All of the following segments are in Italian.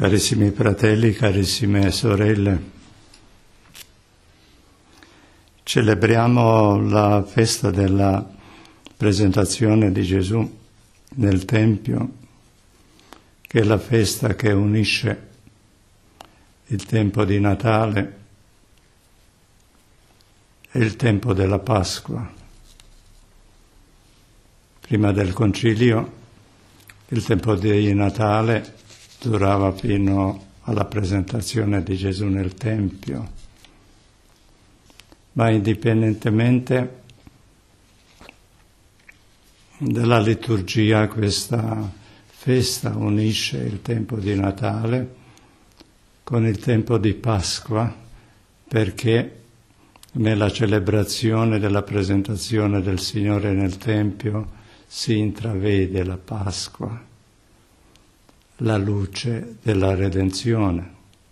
Carissimi fratelli, carissime sorelle, celebriamo la festa della presentazione di Gesù nel Tempio, che è la festa che unisce il tempo di Natale e il tempo della Pasqua. Prima del Concilio, il tempo di Natale durava fino alla presentazione di Gesù nel Tempio, ma indipendentemente dalla liturgia questa festa unisce il tempo di Natale con il tempo di Pasqua, perché nella celebrazione della presentazione del Signore nel Tempio si intravede la Pasqua, la luce della redenzione.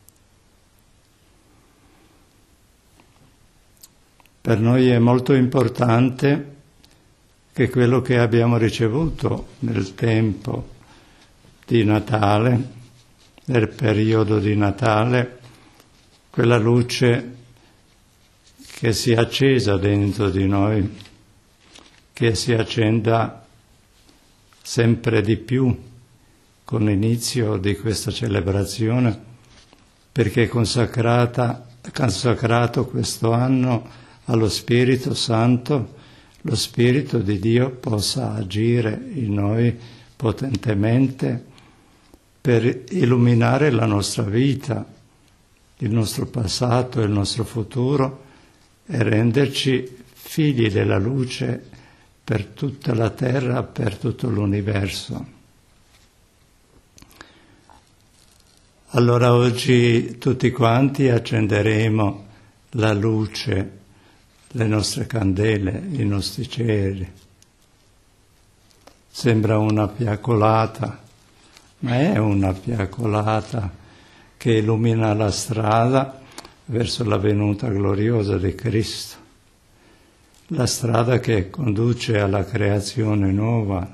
Per noi è molto importante che quello che abbiamo ricevuto nel tempo di Natale, nel periodo di Natale, quella luce che si è accesa dentro di noi, che si accenda sempre di più con l'inizio di questa celebrazione, perché è consacrato questo anno allo Spirito Santo, lo Spirito di Dio possa agire in noi potentemente per illuminare la nostra vita, il nostro passato e il nostro futuro e renderci figli della luce per tutta la terra, per tutto l'universo. Allora oggi tutti quanti accenderemo la luce, le nostre candele, i nostri ceri. Sembra una fiaccolata, ma è una fiaccolata che illumina la strada verso la venuta gloriosa di Cristo, la strada che conduce alla creazione nuova,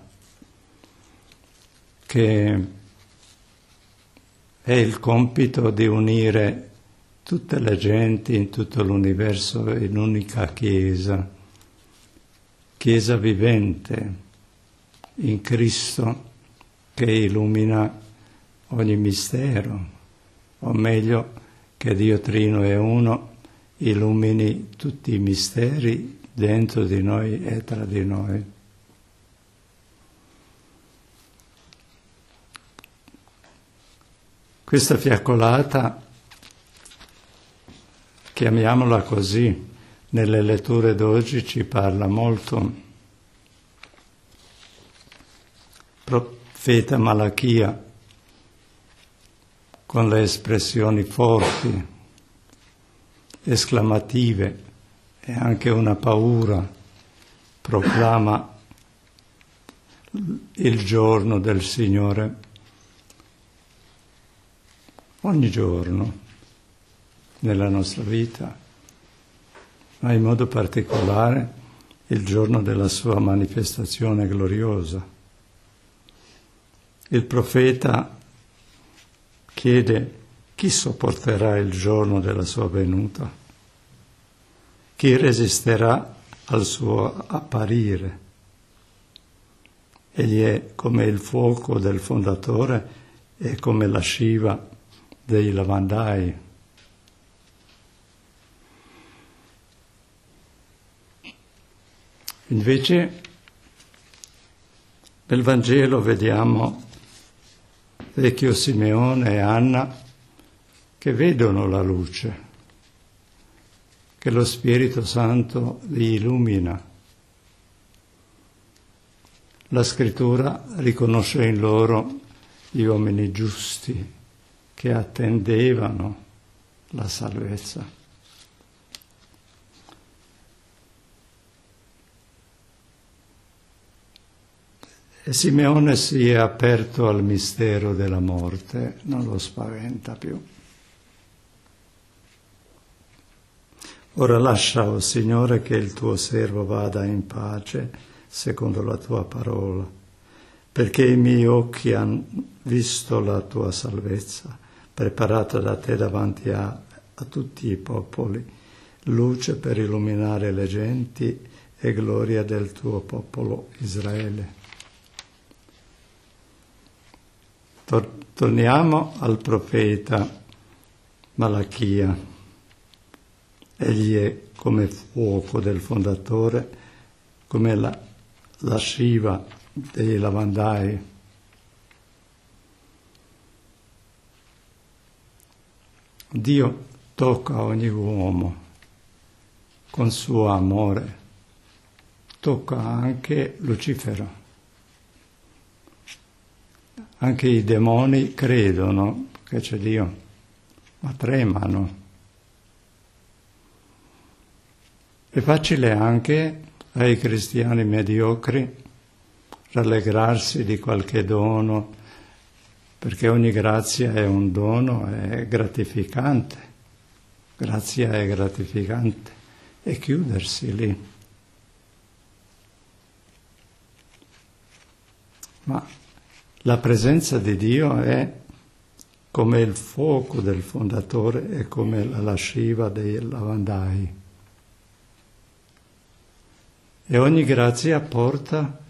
che è il compito di unire tutte le genti in tutto l'universo in un'unica Chiesa, Chiesa vivente in Cristo che illumina ogni mistero, o meglio che Dio Trino è uno, illumini tutti i misteri dentro di noi e tra di noi. Questa fiaccolata, chiamiamola così, nelle letture d'oggi ci parla molto. Profeta Malachia, con le espressioni forti, esclamative e anche una paura, proclama il giorno del Signore. Ogni giorno nella nostra vita, ma in modo particolare il giorno della sua manifestazione gloriosa. Il profeta chiede chi sopporterà il giorno della sua venuta, chi resisterà al suo apparire. Egli è come il fuoco del fondatore e come la sciva dei lavandai. Invece nel Vangelo vediamo vecchio Simeone e Anna che vedono la luce, che lo Spirito Santo li illumina. La Scrittura riconosce in loro gli uomini giusti che attendevano la salvezza. E Simeone si è aperto al mistero della morte, non lo spaventa più. Ora lascia, o Signore, che il tuo servo vada in pace, secondo la tua parola, perché i miei occhi hanno visto la tua salvezza, preparata da te davanti a tutti i popoli, luce per illuminare le genti e gloria del tuo popolo Israele. Torniamo al profeta Malachia. Egli è come fuoco del fondatore, come la sciva dei lavandai. Dio tocca ogni uomo con suo amore, tocca anche Lucifero. Anche i demoni credono che c'è Dio, ma tremano. È facile anche ai cristiani mediocri rallegrarsi di qualche dono, perché ogni grazia è un dono, è gratificante. Grazia è gratificante. E chiudersi lì. Ma la presenza di Dio è come il fuoco del fondatore e come la lasciva dei lavandai. E ogni grazia porta,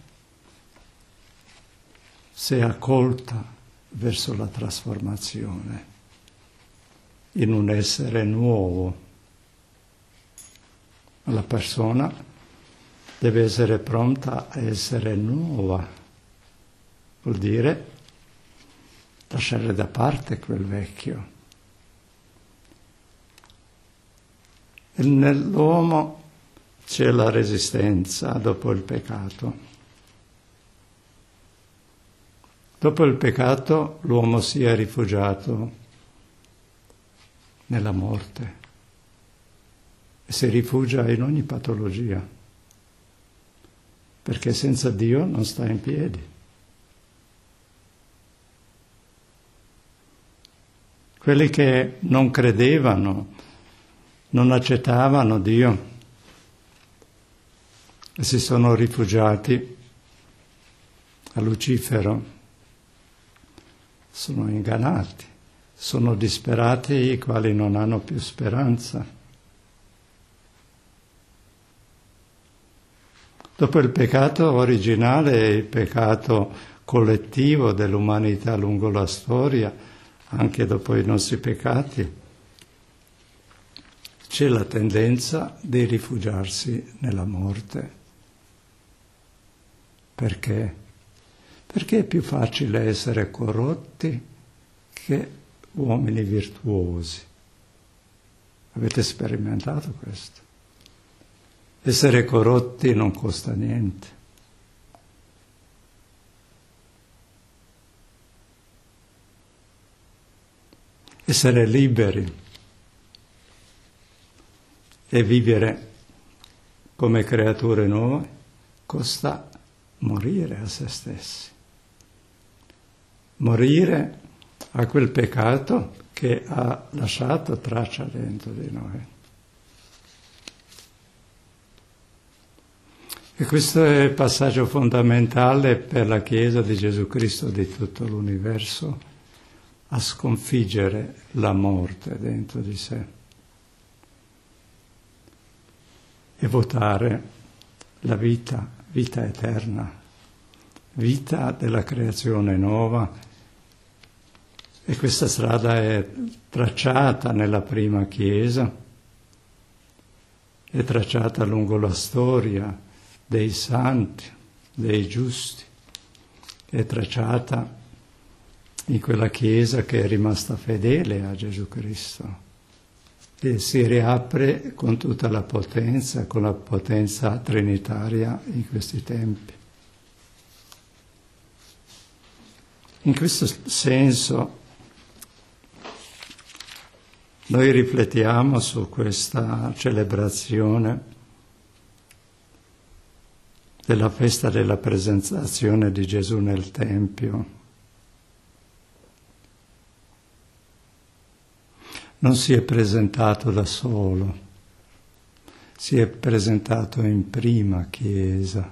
se accolta, verso la trasformazione in un essere nuovo. La persona deve essere pronta a essere nuova, vuol dire lasciare da parte quel vecchio. E nell'uomo c'è la resistenza dopo il peccato. Dopo il peccato l'uomo si è rifugiato nella morte e si rifugia in ogni patologia, perché senza Dio non sta in piedi. Quelli che non credevano, non accettavano Dio e si sono rifugiati a Lucifero, sono ingannati, sono disperati i quali non hanno più speranza. Dopo il peccato originale e il peccato collettivo dell'umanità lungo la storia, anche dopo i nostri peccati, c'è la tendenza di rifugiarsi nella morte. Perché? Perché è più facile essere corrotti che uomini virtuosi. Avete sperimentato questo? Essere corrotti non costa niente. Essere liberi e vivere come creature nuove costa morire a se stessi. Morire a quel peccato che ha lasciato traccia dentro di noi. E questo è il passaggio fondamentale per la Chiesa di Gesù Cristo di tutto l'universo, a sconfiggere la morte dentro di sé e votare la vita eterna, vita della creazione nuova. E questa strada è tracciata nella prima Chiesa, è tracciata lungo la storia dei santi, dei giusti, è tracciata in quella Chiesa che è rimasta fedele a Gesù Cristo e si riapre con tutta la potenza, con la potenza trinitaria in questi tempi. In questo senso noi riflettiamo su questa celebrazione della festa della presentazione di Gesù nel Tempio. Non si è presentato da solo, si è presentato in prima Chiesa,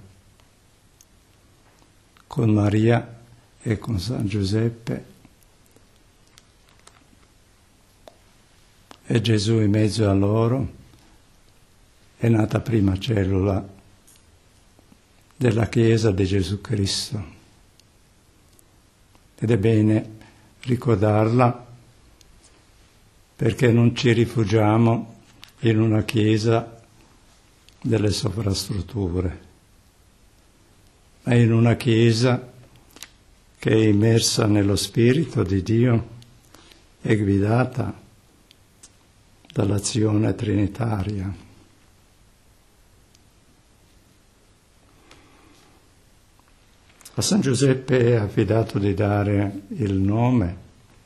con Maria e con San Giuseppe, e Gesù in mezzo a loro, è nata prima cellula della Chiesa di Gesù Cristo. Ed è bene ricordarla perché non ci rifugiamo in una Chiesa delle sovrastrutture, ma in una Chiesa che è immersa nello Spirito di Dio e guidata dall'azione trinitaria. A San Giuseppe è affidato di dare il nome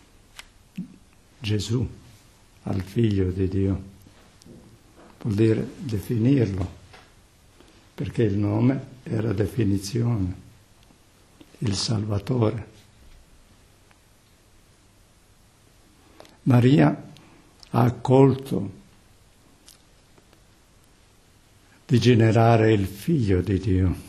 Gesù al Figlio di Dio. Vuol dire definirlo, perché il nome era definizione, il Salvatore. Maria ha accolto di generare il Figlio di Dio.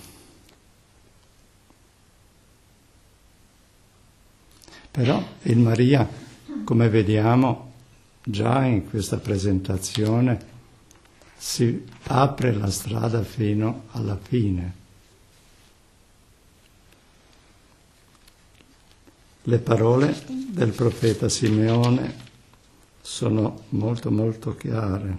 Però in Maria, come vediamo già in questa presentazione, si apre la strada fino alla fine. Le parole del profeta Simeone sono molto molto chiare.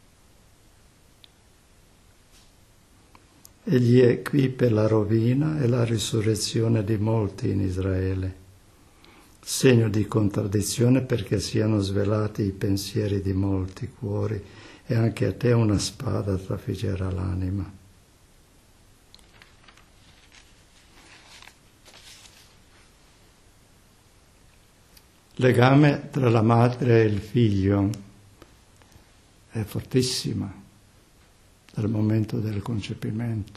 Egli è qui per la rovina e la risurrezione di molti in Israele, segno di contraddizione perché siano svelati i pensieri di molti cuori e anche a te una spada trafiggerà l'anima. Legame tra la madre e il figlio è fortissima dal momento del concepimento.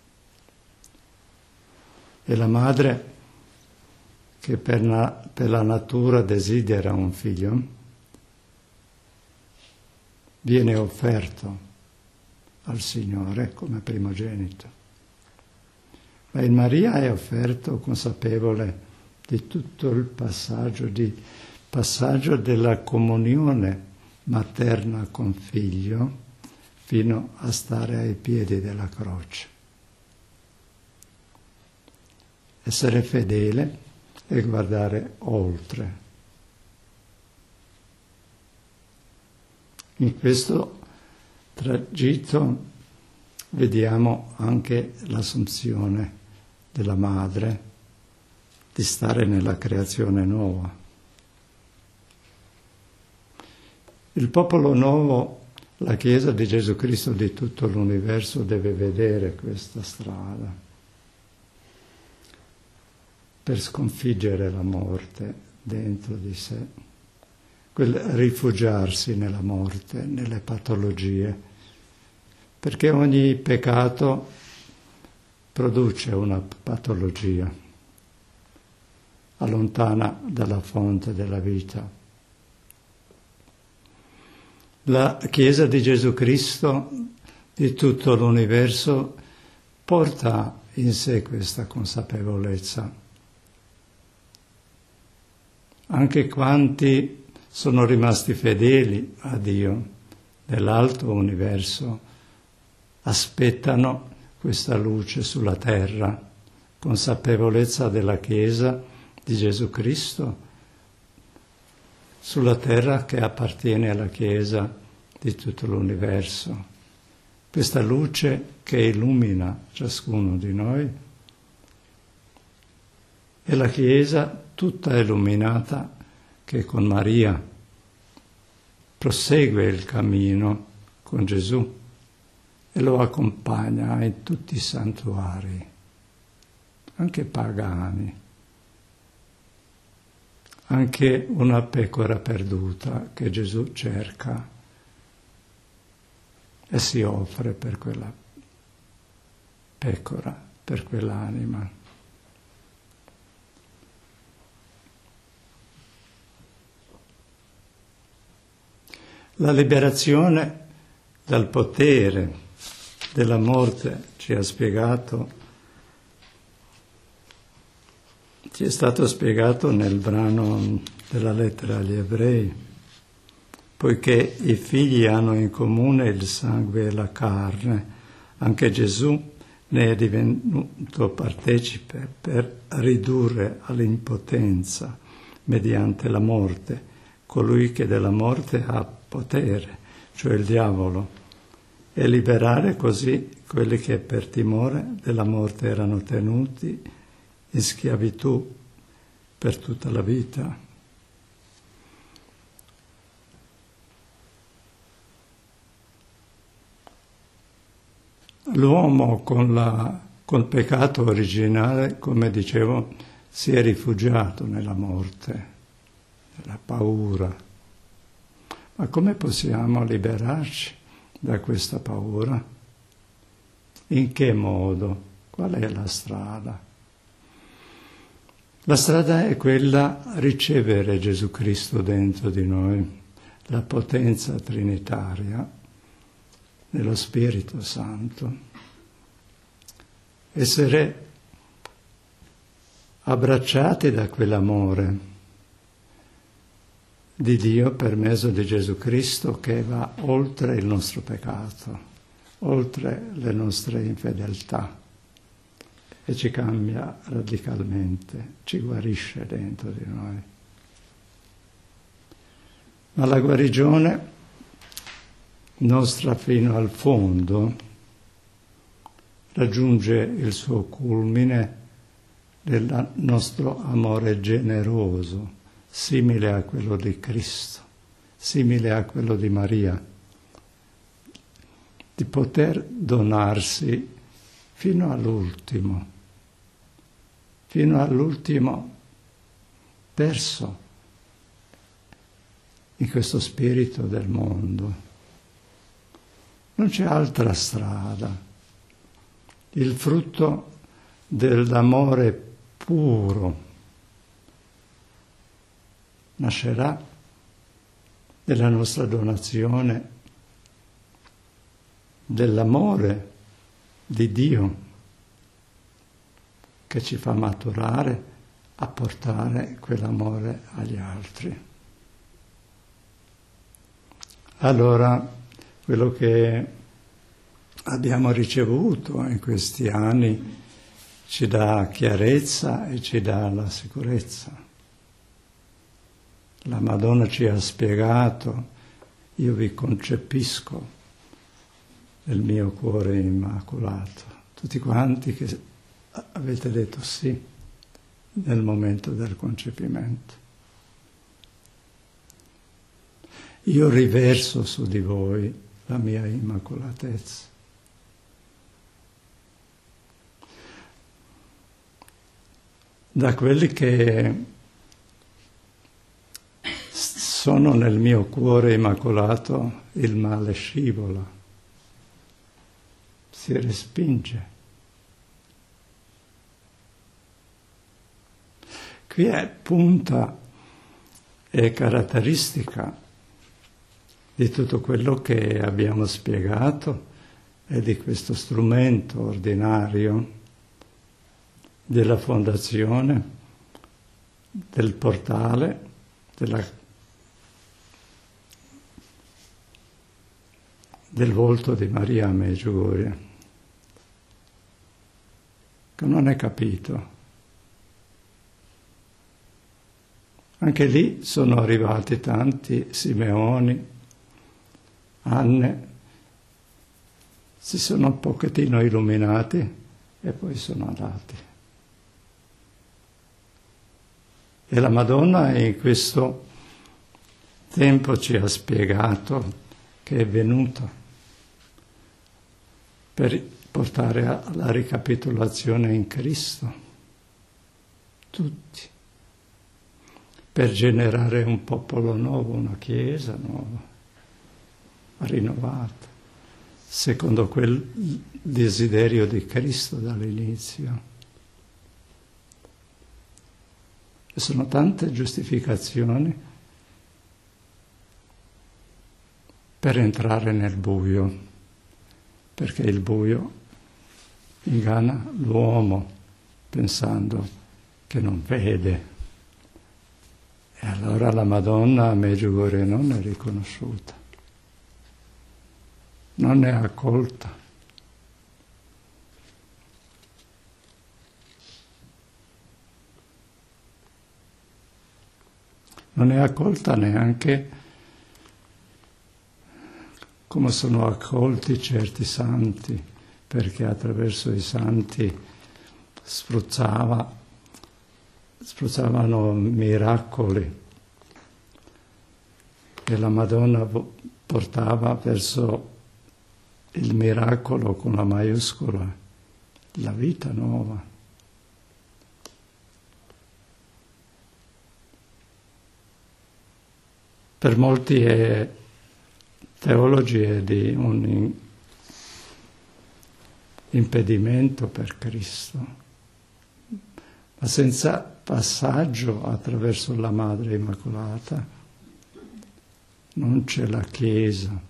E la madre, che per la natura desidera un figlio, viene offerto al Signore come primogenito. Ma in Maria è offerto consapevole di tutto il passaggio della comunione materna con figlio fino a stare ai piedi della croce. Essere fedele e guardare oltre. In questo tragitto vediamo anche l'assunzione della madre di stare nella creazione nuova. Il popolo nuovo, la Chiesa di Gesù Cristo di tutto l'universo, deve vedere questa strada per sconfiggere la morte dentro di sé, quel rifugiarsi nella morte, nelle patologie, perché ogni peccato produce una patologia, allontana dalla fonte della vita. La Chiesa di Gesù Cristo di tutto l'universo porta in sé questa consapevolezza. Anche quanti sono rimasti fedeli a Dio nell'alto universo aspettano questa luce sulla terra, consapevolezza della Chiesa di Gesù Cristo sulla terra che appartiene alla Chiesa di tutto l'universo. Questa luce che illumina ciascuno di noi è la Chiesa tutta illuminata che con Maria prosegue il cammino con Gesù e lo accompagna in tutti i santuari, anche pagani, anche una pecora perduta che Gesù cerca e si offre per quella pecora, per quell'anima. La liberazione dal potere della morte ci è stato spiegato nel brano della lettera agli Ebrei. poiché i figli hanno in comune il sangue e la carne, anche Gesù ne è divenuto partecipe per ridurre all'impotenza, mediante la morte, colui che della morte ha potere, cioè il diavolo, e liberare così quelli che per timore della morte erano tenuti in schiavitù per tutta la vita. L'uomo col peccato originale, come dicevo, si è rifugiato nella morte, nella paura. Ma come possiamo liberarci da questa paura? In che modo? Qual è la strada? La strada è quella di ricevere Gesù Cristo dentro di noi, la potenza trinitaria dello Spirito Santo. Essere abbracciati da quell'amore di Dio per mezzo di Gesù Cristo che va oltre il nostro peccato, oltre le nostre infedeltà e ci cambia radicalmente, ci guarisce dentro di noi. Ma la guarigione nostra fino al fondo raggiunge il suo culmine del nostro amore generoso, simile a quello di Cristo, simile a quello di Maria, di poter donarsi fino all'ultimo perso in questo spirito del mondo. Non c'è altra strada. Il frutto dell'amore puro nascerà della nostra donazione, dell'amore di Dio che ci fa maturare a portare quell'amore agli altri. Allora, quello che abbiamo ricevuto in questi anni ci dà chiarezza e ci dà la sicurezza. La Madonna ci ha spiegato: io vi concepisco nel mio cuore immacolato. Tutti quanti che avete detto sì nel momento del concepimento. Io riverso su di voi la mia immacolatezza. Da quelli che sono nel mio cuore immacolato, il male scivola, si respinge. Qui è punta e caratteristica di tutto quello che abbiamo spiegato e di questo strumento ordinario della fondazione, del portale, del volto di Maria Medjugorje, che non è capito. Anche lì sono arrivati tanti Simeoni, Anne, si sono un pochettino illuminati e poi sono andati. E la Madonna in questo tempo ci ha spiegato che è venuta per portare alla ricapitolazione in Cristo tutti, per generare un popolo nuovo, una Chiesa nuova, rinnovata, secondo quel desiderio di Cristo dall'inizio. E sono tante giustificazioni per entrare nel buio, perché il buio inganna l'uomo pensando che non vede E allora la Madonna a Medjugorje non è riconosciuta, non è accolta. Non è accolta neanche come sono accolti certi santi, perché attraverso i santi spruzzavano miracoli e la Madonna portava verso il miracolo con la maiuscola, la vita nuova. Per molti teologi è di un impedimento per Cristo, ma senza passaggio attraverso la Madre Immacolata non c'è la Chiesa.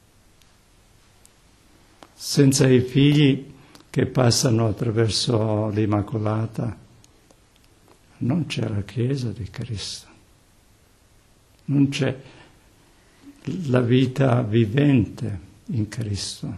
Senza i figli che passano attraverso l'Immacolata non c'è la Chiesa di Cristo. Non c'è la vita vivente in Cristo.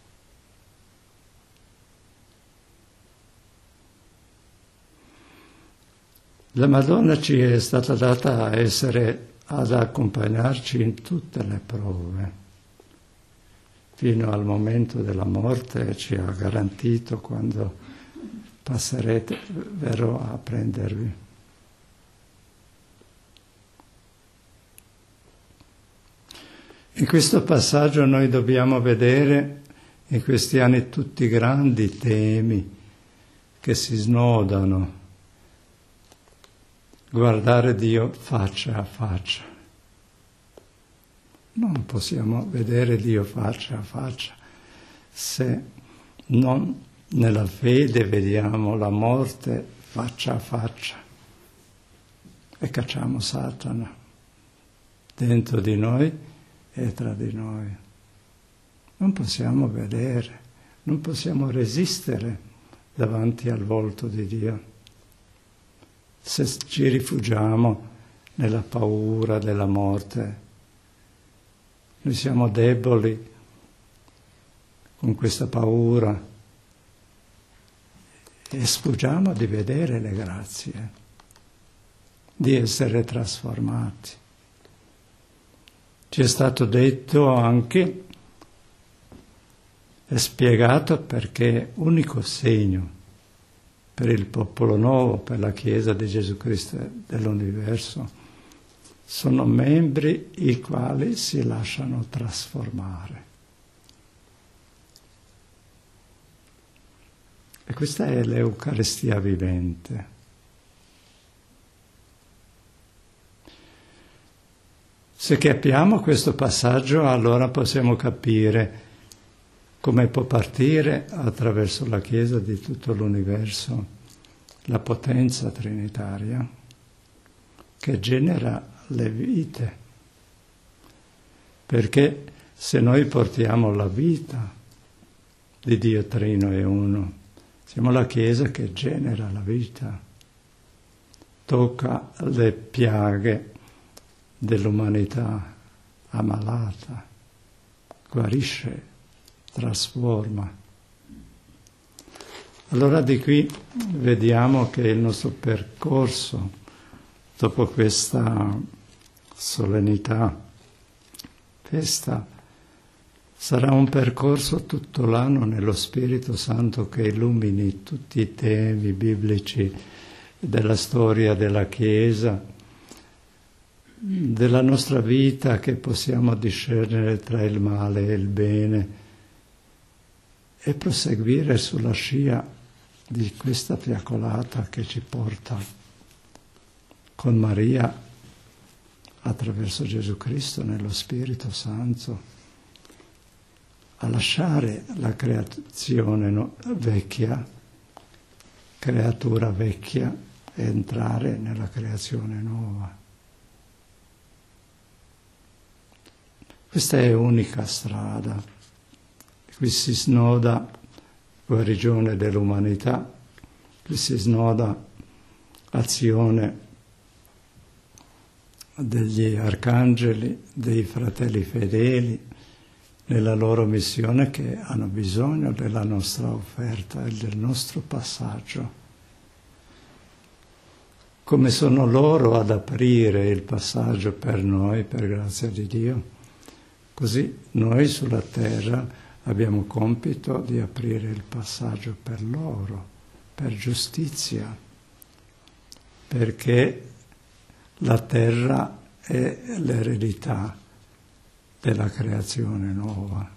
La Madonna ci è stata data ad accompagnarci in tutte le prove. Fino al momento della morte ci ha garantito: quando passerete verrò a prendervi. In questo passaggio noi dobbiamo vedere in questi anni tutti i grandi temi che si snodano. Guardare Dio faccia a faccia. Non possiamo vedere Dio faccia a faccia se non nella fede vediamo la morte faccia a faccia e cacciamo Satana dentro di noi e tra di noi. Non possiamo vedere, non possiamo resistere davanti al volto di Dio. Se ci rifugiamo nella paura della morte, noi siamo deboli con questa paura e sfuggiamo di vedere le grazie, di essere trasformati. Ci è stato detto anche e spiegato perché unico segno per il popolo nuovo, per la Chiesa di Gesù Cristo dell'universo, sono membri i quali si lasciano trasformare. E questa è l'Eucaristia vivente. Se capiamo questo passaggio, allora possiamo capire come può partire attraverso la Chiesa di tutto l'universo la potenza trinitaria che genera le vite. Perché se noi portiamo la vita di Dio Trino e Uno, siamo la Chiesa che genera la vita, tocca le piaghe dell'umanità ammalata, guarisce, trasforma. Allora di qui vediamo che il nostro percorso, dopo questa solennità, festa, sarà un percorso tutto l'anno nello Spirito Santo che illumini tutti i temi biblici della storia della Chiesa, della nostra vita, che possiamo discernere tra il male e il bene e proseguire sulla scia di questa fiaccolata che ci porta con Maria attraverso Gesù Cristo nello Spirito Santo a lasciare la creazione vecchia, creatura vecchia, e entrare nella creazione nuova. Questa è unica strada. Qui si snoda guarigione dell'umanità, qui si snoda azione degli arcangeli, dei fratelli fedeli, nella loro missione, che hanno bisogno della nostra offerta e del nostro passaggio. Come sono loro ad aprire il passaggio per noi, per grazia di Dio, così noi sulla terra abbiamo compito di aprire il passaggio per loro, per giustizia, perché la terra è l'eredità della creazione nuova.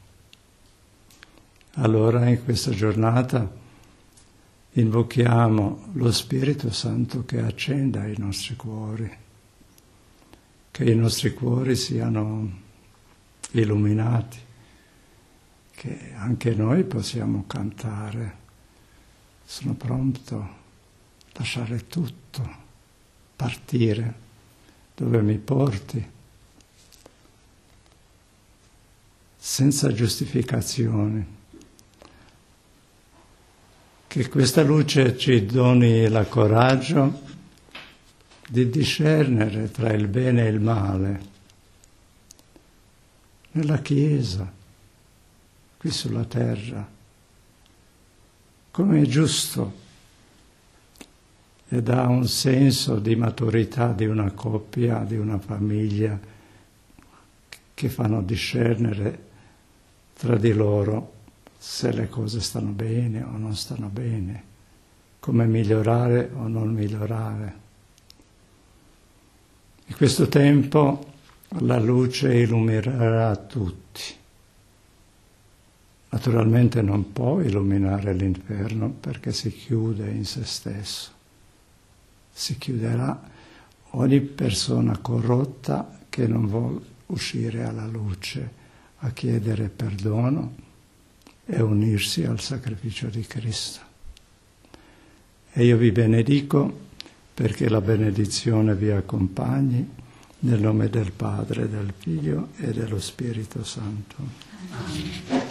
Allora in questa giornata invochiamo lo Spirito Santo che accenda i nostri cuori, che i nostri cuori siano illuminati, che anche noi possiamo cantare. Sono pronto a lasciare tutto, partire dove mi porti, senza giustificazioni. Che questa luce ci doni il coraggio di discernere tra il bene e il male nella Chiesa, qui sulla terra, come è giusto, e dà un senso di maturità di una coppia, di una famiglia, che fanno discernere tra di loro se le cose stanno bene o non stanno bene, come migliorare o non migliorare. In questo tempo la luce illuminerà tutti. Naturalmente non può illuminare l'inferno perché si chiude in se stesso. Si chiuderà ogni persona corrotta che non vuole uscire alla luce a chiedere perdono e unirsi al sacrificio di Cristo. E io vi benedico perché la benedizione vi accompagni nel nome del Padre, del Figlio e dello Spirito Santo. Amen.